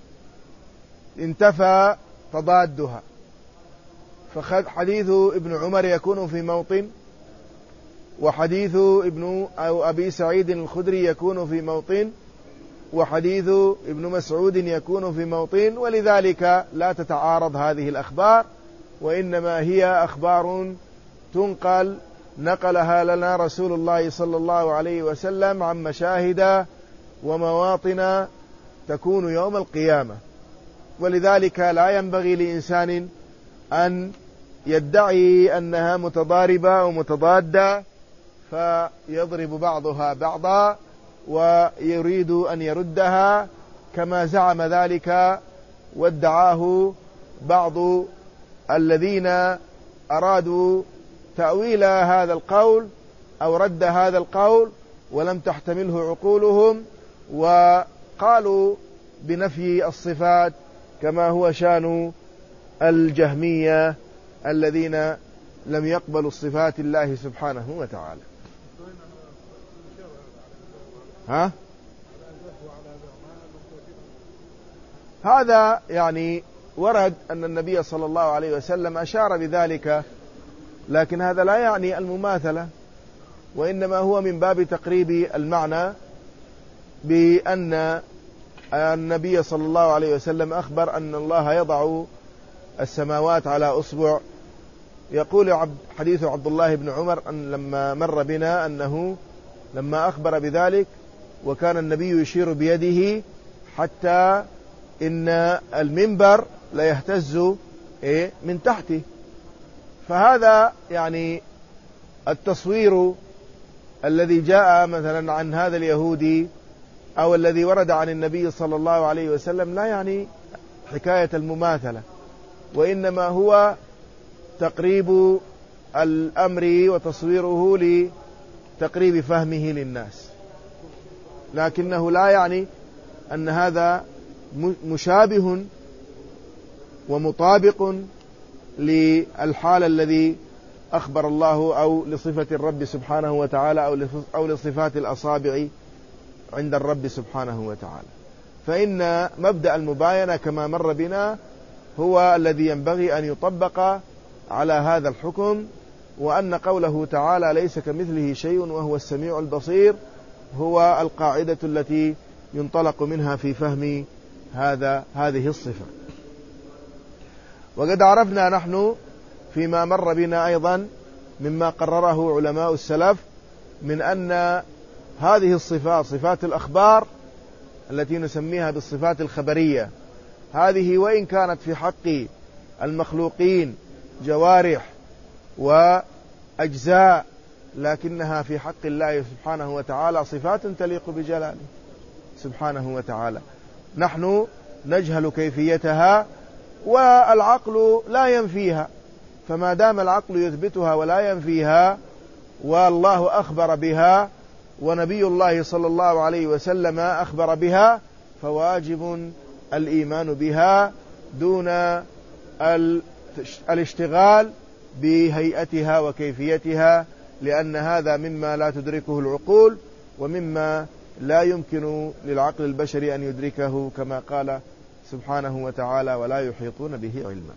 [SPEAKER 1] انتفى تضادها. فحديث ابن عمر يكون في موطن، وحديث ابن أو أبي سعيد الخدري يكون في موطن، وحديث ابن مسعود يكون في موطن، ولذلك لا تتعارض هذه الأخبار، وإنما هي أخبار تنقل نقلها لنا رسول الله صلى الله عليه وسلم عن مشاهد ومواطن تكون يوم القيامة. ولذلك لا ينبغي لإنسان أن يدعي أنها متضاربة ومتضادة فيضرب بعضها بعضا ويريد أن يردها كما زعم ذلك وادعاه بعض الذين أرادوا تأويل هذا القول أو رد هذا القول ولم تحتمله عقولهم، وقالوا بنفي الصفات كما هو شان الجهمية الذين لم يقبلوا الصفات الله سبحانه وتعالى. ها؟ هذا يعني ورد أن النبي صلى الله عليه وسلم أشار بذلك، لكن هذا لا يعني المماثلة، وإنما هو من باب تقريب المعنى، بأن النبي صلى الله عليه وسلم أخبر أن الله يضع السماوات على أصبع. يقول عبد حديث عبد الله بن عمر أن لما مر بنا أنه لما أخبر بذلك وكان النبي يشير بيده حتى إن المنبر لا يهتز من تحته. فهذا يعني التصوير الذي جاء مثلا عن هذا اليهودي أو الذي ورد عن النبي صلى الله عليه وسلم لا يعني حكاية المماثلة، وإنما هو تقريب الأمر وتصويره لتقريب فهمه للناس، لكنه لا يعني أن هذا مشابه ومطابق للحال الذي أخبر الله أو لصفة الرب سبحانه وتعالى أو لصفات الأصابع عند الرب سبحانه وتعالى. فإن مبدأ المباينة كما مر بنا هو الذي ينبغي أن يطبق على هذا الحكم، وأن قوله تعالى ليس كمثله شيء وهو السميع البصير هو القاعدة التي ينطلق منها في فهم هذا هذه الصفة. وقد عرفنا نحن فيما مر بنا أيضا مما قرره علماء السلف من أن هذه الصفات، صفات الأخبار التي نسميها بالصفات الخبرية، هذه وإن كانت في حق المخلوقين جوارح وأجزاء، لكنها في حق الله سبحانه وتعالى صفات تليق بجلاله سبحانه وتعالى. نحن نجهل كيفيتها والعقل لا ينفيها، فما دام العقل يثبتها ولا ينفيها والله أخبر بها ونبي الله صلى الله عليه وسلم أخبر بها، فواجب الإيمان بها دون الاشتغال بهيئتها وكيفيتها، لأن هذا مما لا تدركه العقول ومما لا يمكن للعقل البشري أن يدركه، كما قال سبحانه وتعالى: ولا يحيطون به علما.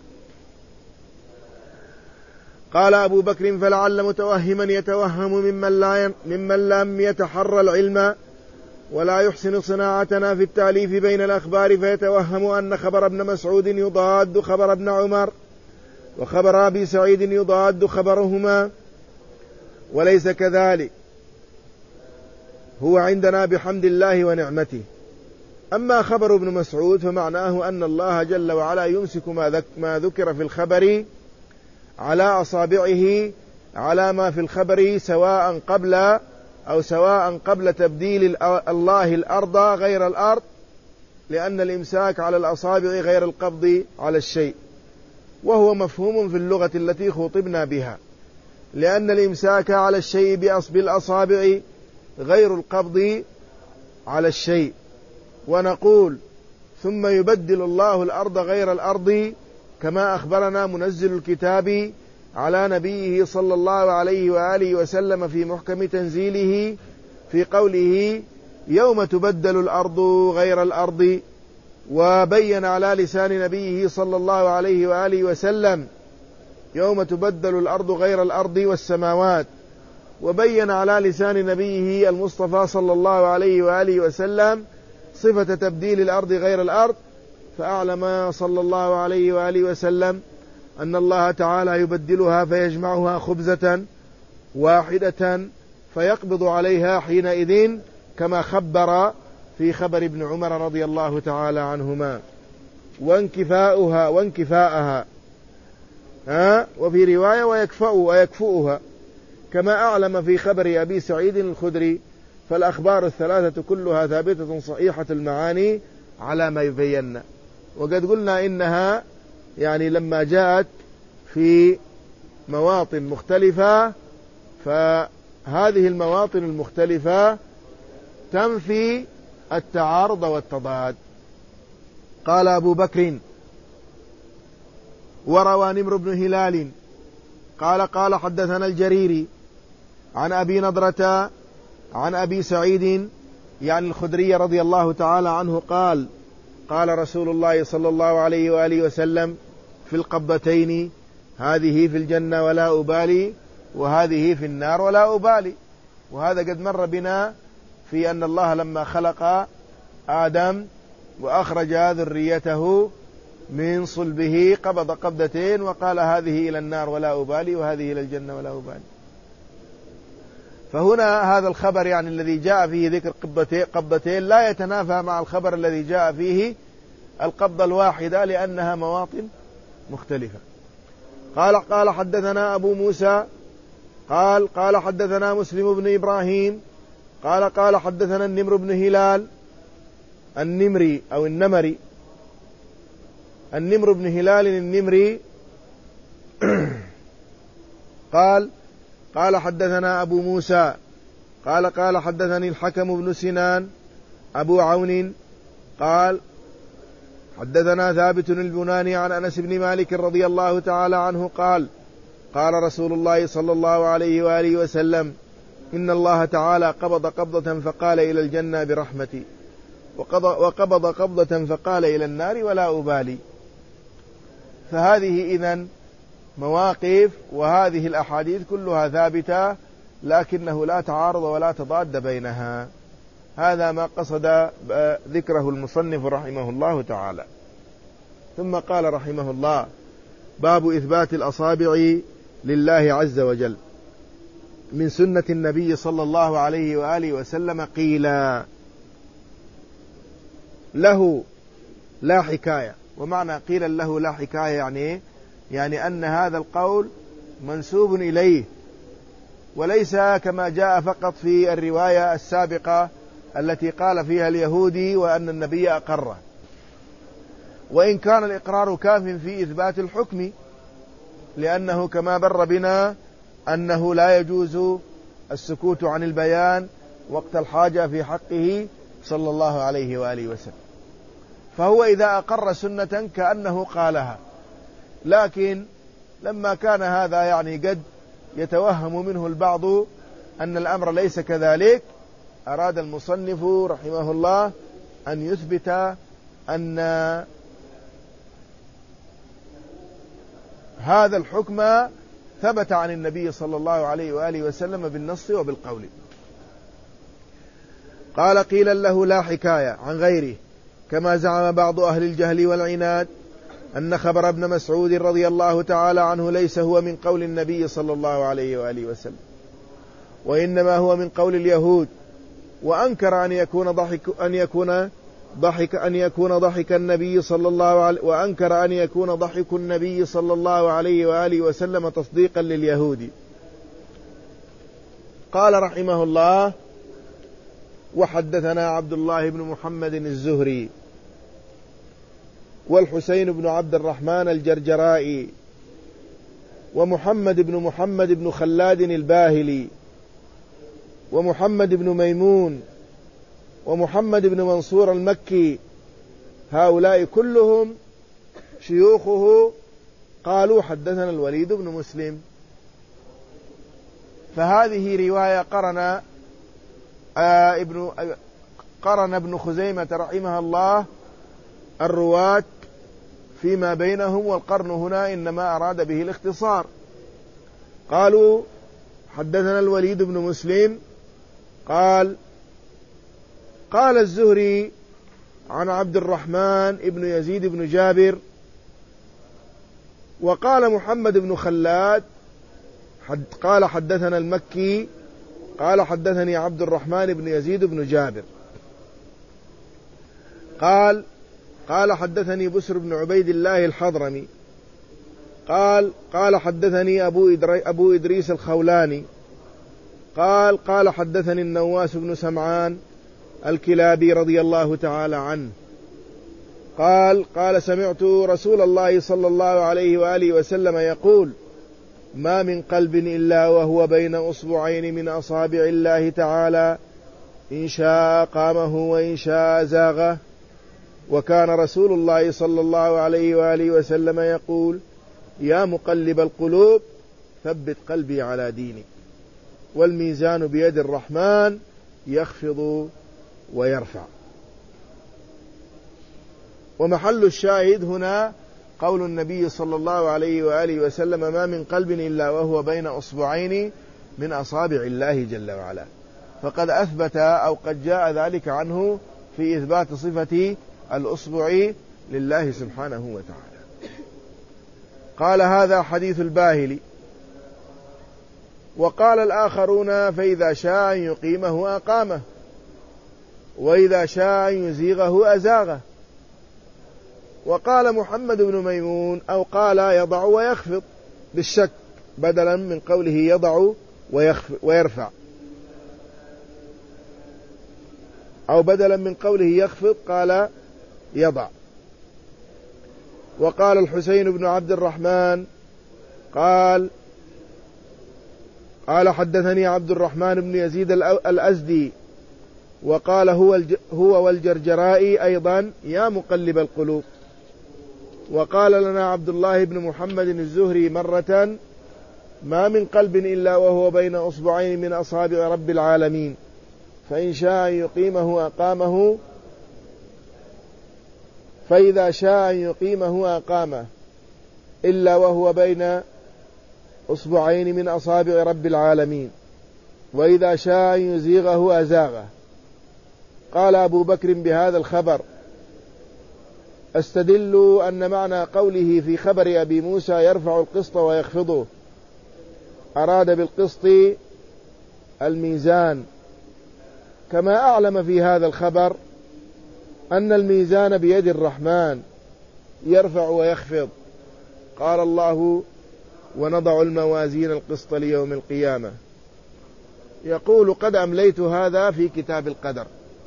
[SPEAKER 1] قال أبو بكر: فلعل متوهما يتوهم ممن, لا ممن لم يتحرى العلم ولا يحسن صناعتنا في التأليف بين الأخبار، فيتوهم أن خبر ابن مسعود يضاد خبر ابن عمر وخبر أبي سعيد يضاد خبرهما، وليس كذلك، هو عندنا بحمد الله ونعمته. أما خبر ابن مسعود فمعناه أن الله جل وعلا يمسك ما ذكر في الخبر على أصابعه على ما في الخبر، سواء قبل أو سواء قبل تبديل الله الأرض غير الأرض، لأن الإمساك على الأصابع غير القبض على الشيء، وهو مفهوم في اللغة التي خطبنا بها، لأن الإمساك على الشيء بالأصابع غير القبض على الشيء. ونقول: ثم يبدل الله الأرض غير الأرض، كما أخبرنا منزل الكتاب على نبيه صلى الله عليه وآله وسلم في محكم تنزيله في قوله: يوم تبدل الأرض غير الأرض. وبين على لسان نبيه صلى الله عليه وآله وسلم: يوم تبدل الأرض غير الأرض والسماوات. وبين على لسان نبيه المصطفى صلى الله عليه وآله وسلم صفة تبديل الأرض غير الأرض، فأعلم صلى الله عليه وآله وسلم أن الله تعالى يبدلها فيجمعها خبزة واحدة فيقبض عليها حينئذ، كما خبر في خبر ابن عمر رضي الله تعالى عنهما. وانكفاؤها وانكفاءها ها وفي رواية ويكفأ ويكفؤها، كما أعلم في خبر أبي سعيد الخدري. فالأخبار الثلاثة كلها ثابتة صحيحة المعاني على ما يبين. وقد قلنا إنها يعني لما جاءت في مواطن مختلفة، فهذه المواطن المختلفة تنفي التعارض والتضاد. قال أبو بكر: وروى نمر بن هلال قال قال حدثنا الجريري عن أبي نضرة عن أبي سعيد يعني الخدري رضي الله تعالى عنه قال: قال رسول الله صلى الله عليه وآله وسلم: في القبضتين، هذه في الجنة ولا أبالي، وهذه في النار ولا أبالي. وهذا قد مر بنا في أن الله لما خلق آدم وأخرج ذريته من صلبه قبض قبضتين وقال: هذه إلى النار ولا أبالي، وهذه إلى الجنة ولا أبالي. فهنا هذا الخبر يعني الذي جاء فيه ذكر قبضتين لا يتنافى مع الخبر الذي جاء فيه القبضة الواحدة، لأنها مواطن مختلفة. قال قال حدثنا أبو موسى قال قال حدثنا مسلم بن إبراهيم قال قال حدثنا النمر بن هلال النمري أو النمري النمر بن هلال النمري قال قال حدثنا أبو موسى قال قال حدثني الحكم بن سنان أبو عون قال حدثنا ثابت البناني عن أنس بن مالك رضي الله تعالى عنه قال: قال رسول الله صلى الله عليه وآله وسلم: إن الله تعالى قبض قبضة فقال إلى الجنة برحمتي، وقبض قبضة فقال إلى النار ولا أبالي. فهذه إذن مواقف، وهذه الأحاديث كلها ثابتة، لكنه لا تعارض ولا تضاد بينها. هذا ما قصد ذكره المصنف رحمه الله تعالى. ثم قال رحمه الله: باب إثبات الأصابع لله عز وجل. من سنة النبي صلى الله عليه وآله وسلم قيل له لا حكاية. ومعنى قيل له لا حكاية يعني يعني أن هذا القول منسوب إليه، وليس كما جاء فقط في الرواية السابقة التي قال فيها اليهودي وأن النبي أقره، وإن كان الإقرار كاف في إثبات الحكم، لأنه كما بر بنا أنه لا يجوز السكوت عن البيان وقت الحاجة في حقه صلى الله عليه وآله وسلم. فهو إذا أقر سنة كأنه قالها، لكن لما كان هذا يعني قد يتوهم منه البعض أن الأمر ليس كذلك، أراد المصنف رحمه الله أن يثبت أن هذا الحكم ثبت عن النبي صلى الله عليه وآله وسلم بالنص وبالقول. قال قيل له لا حكاية عن غيره، كما زعم بعض أهل الجهل والعناد أن خبر ابن مسعود رضي الله تعالى عنه ليس هو من قول النبي صلى الله عليه وآله وسلم، وإنما هو من قول اليهود، وأنكر أن يكون ضحك أن يكون ضحك أن يكون ضحك النبي صلى الله عليه وأنكر أن يكون ضحك النبي صلى الله عليه وآله وسلم تصديقا لليهود. قال رحمه الله: وحدثنا عبد الله بن محمد الزهري والحسين بن عبد الرحمن الجرجرائي ومحمد بن محمد بن خلاد الباهلي ومحمد بن ميمون ومحمد بن منصور المكي، هؤلاء كلهم شيوخه قالوا حدثنا الوليد بن مسلم. فهذه رواية قرن آه ابن قرن ابن خزيمة رحمه الله الرواة فيما بينهم، والقرن هنا إنما أراد به الاختصار. قالوا حدثنا الوليد بن مسلم قال قال الزهري عن عبد الرحمن ابن يزيد بن جابر، وقال محمد بن خلاد حد قال حدثنا المكي قال حدثني عبد الرحمن بن يزيد بن جابر قال قال حدثني بسر بن عبيد الله الحضرمي قال قال حدثني أبو, إدري أبو إدريس الخولاني قال قال حدثني النواس بن سمعان الكلابي رضي الله تعالى عنه قال قال سمعت رسول الله صلى الله عليه وآله وسلم يقول: ما من قلب إلا وهو بين أصبعين من أصابع الله تعالى، إن شاء قامه وإن شاء زاغه. وكان رسول الله صلى الله عليه وآله وسلم يقول: يا مقلب القلوب ثبت قلبي على دينك. والميزان بيد الرحمن يخفض ويرفع. ومحل الشاهد هنا قول النبي صلى الله عليه وآله وسلم: ما من قلب إلا وهو بين أصبعين من أصابع الله جل وعلا. فقد أثبت أو قد جاء ذلك عنه في إثبات صفة الأصبع لله سبحانه وتعالى. قال: هذا حديث الباهلي. وقال الآخرون: فإذا شاء أن يقيمه أقامه، وإذا شاء أن يزيغه أزاغه. وقال محمد بن ميمون: أو قال يضع ويخفض بالشك، بدلا من قوله يضع ويرفع، أو بدلا من قوله يخفض قال يضع. وقال الحسين بن عبد الرحمن قال قال حدثني عبد الرحمن بن يزيد الأزدي، وقال هو هو والجرجرائي أيضا: يا مقلب القلوب. وقال لنا عبد الله بن محمد الزهري مرة: ما من قلب إلا وهو بين أصبعين من أصابع رب العالمين، فإن شاء أن يقيمه أقامه، فإذا شاء أن يقيمه أقامه، إلا وهو بين أصبعين من أصابع رب العالمين، وإذا شاء أن يزيغه أزاغه. قال أبو بكر بهذا الخبر: استدل أن معنى قوله في خبر أبي موسى يرفع القسط ويخفضه أراد بالقسط الميزان، كما أعلم في هذا الخبر أن الميزان بيد الرحمن يرفع ويخفض. قال الله: ونضع الموازين القسط ليوم القيامة. يقول: قد أمليت هذا في كتاب القدر،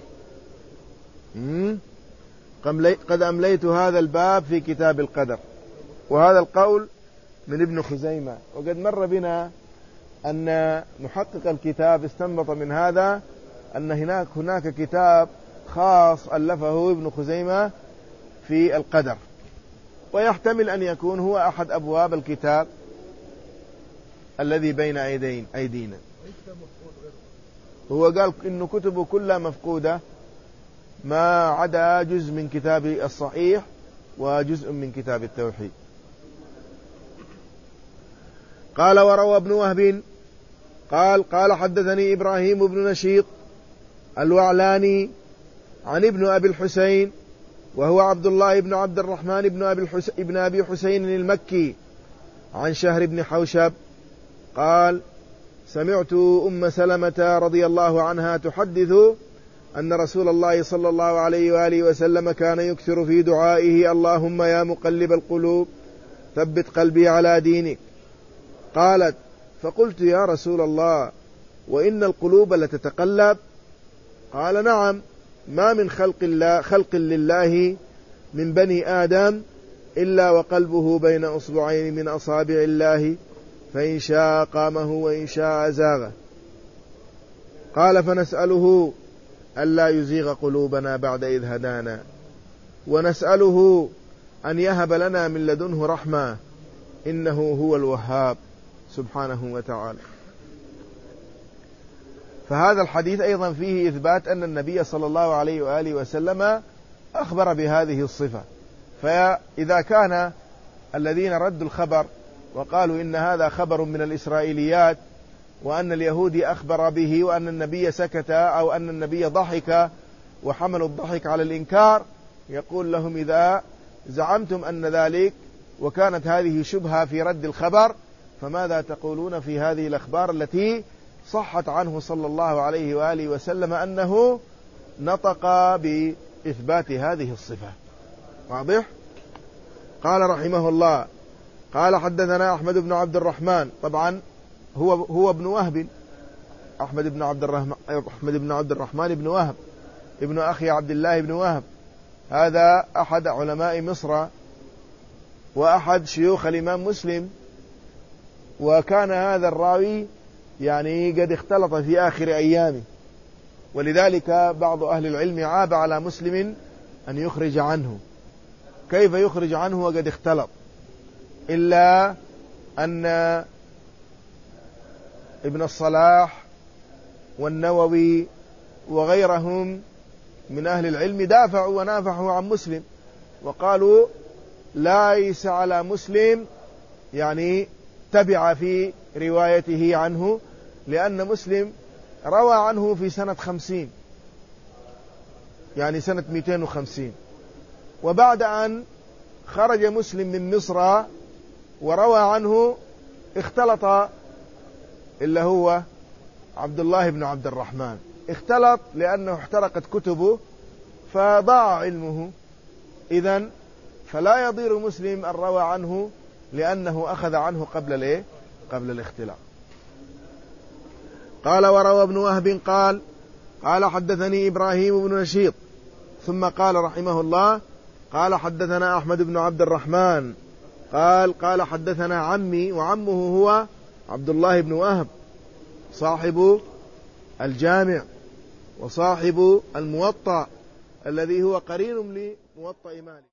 [SPEAKER 1] قد أمليت هذا الباب في كتاب القدر. وهذا القول من ابن خزيمة. وقد مر بنا أن محقق الكتاب استنبط من هذا أن هناك هناك كتاب خاص ألفه ابن خزيمة في القدر، ويحتمل أن يكون هو أحد أبواب الكتاب الذي بين أيدين أيدينا. هو قال إنه كتبه كلها مفقودة ما عدا جزء من كتاب الصحيح وجزء من كتاب التوحيد. قال: وروى ابن وهب قال: قال حدثني إبراهيم بن نشيط الوعلاني عن ابن أبي الحسين وهو عبد الله بن عبد الرحمن بن أبي, الحس... ابن أبي حسين المكي عن شهر بن حوشب قال: سمعت أم سلمة رضي الله عنها تحدث أن رسول الله صلى الله عليه وآله وسلم كان يكثر في دعائه: اللهم يا مقلب القلوب ثبت قلبي على دينك. قالت: فقلت: يا رسول الله، وإن القلوب لتتقلب؟ قال: نعم، ما من خلق الله خلق لله من بني آدم إلا وقلبه بين أصبعين من أصابع الله، فإن شاء قامه وإن شاء زاغه. قال: فنسأله ألا يزيغ قلوبنا بعد إذ هدانا، ونسأله أن يهب لنا من لدنه رحمة، إنه هو الوهاب سبحانه وتعالى. فهذا الحديث أيضا فيه إثبات أن النبي صلى الله عليه وآله وسلم أخبر بهذه الصفة. فإذا كان الذين ردوا الخبر وقالوا إن هذا خبر من الإسرائيليات، وأن اليهودي أخبر به، وأن النبي سكت، أو أن النبي ضحك وحملوا الضحك على الإنكار، يقول لهم: إذا زعمتم أن ذلك وكانت هذه شبهة في رد الخبر، فماذا تقولون في هذه الأخبار التي صحت عنه صلى الله عليه وآله وسلم أنه نطق بإثبات هذه الصفة؟ واضح؟ قال رحمه الله: قال حدثنا أحمد بن عبد الرحمن. طبعا هو هو ابن وهب، أحمد بن عبد الرحمن أحمد بن عبد الرحمن بن وهب ابن أخي عبد الله بن وهب. هذا أحد علماء مصر وأحد شيوخ الإمام مسلم، وكان هذا الراوي يعني قد اختلط في آخر أيامه، ولذلك بعض أهل العلم عاب على مسلم أن يخرج عنه. كيف يخرج عنه وقد اختلط؟ إلا أن ابن الصلاح والنووي وغيرهم من أهل العلم دافعوا ونافحوا عن مسلم، وقالوا ليس على مسلم يعني تبع في روايته عنه، لأن مسلم روى عنه في سنة خمسين، يعني سنة مئتين وخمسين، وبعد أن خرج مسلم من مصر وروى عنه اختلط إلا هو عبد الله بن عبد الرحمن، اختلط لأنه احترقت كتبه فضاع علمه. إذن فلا يضير مسلم أن روى عنه لأنه أخذ عنه قبل الايه قبل الاختلاط. قال: وروى ابن وهب قال: قال حدثني إبراهيم بن نشيط، ثم قال رحمه الله: قال حدثنا أحمد بن عبد الرحمن قال: قال حدثنا عمي، وعمه هو عبد الله بن وهب صاحب الجامع وصاحب الموطأ الذي هو قرين لموطأ مالك.